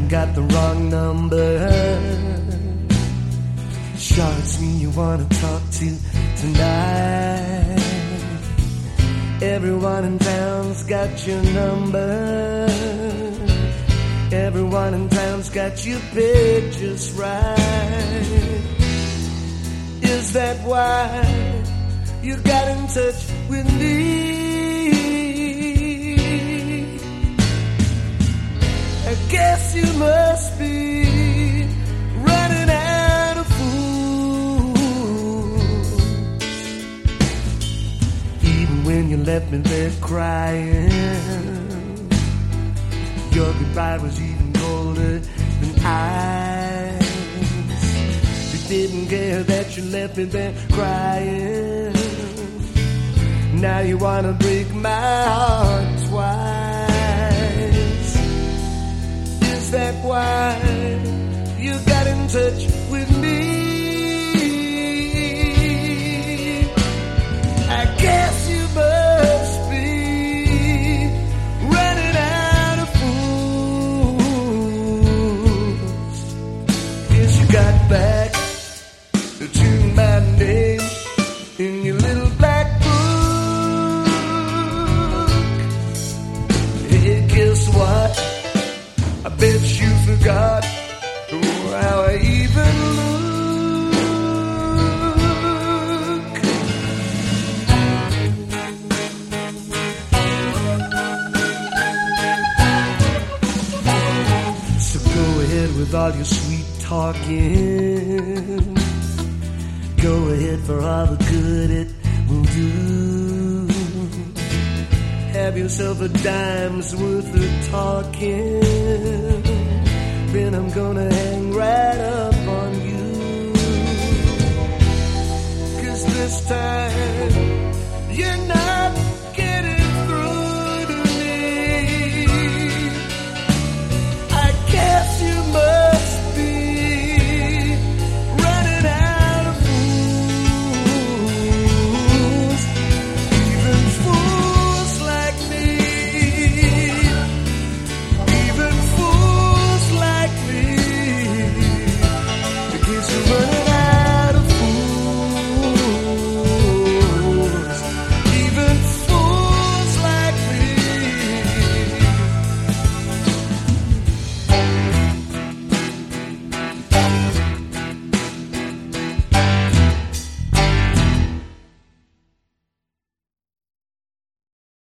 got the wrong number. Sure, it's me you wanna talk to tonight. Everyone in town's got your number. Everyone in town's got your pictures right. Is that why you got in touch with me? I guess you must be running out of food. Even when you left me there crying, your goodbye was even colder than ice. You didn't care that you left me there crying. Now you wanna break my heart twice. Is that why you got in touch with me? I guess you must be running out of fools. Yes, you got back to my name in your little black book. Hey, guess what? I bet you forgot how I even look. So go ahead with all your sweet talking. Go ahead for all the good it will do. Have yourself a dime's worth of talking. Then I'm gonna hang right up on you. 'Cause this time you're not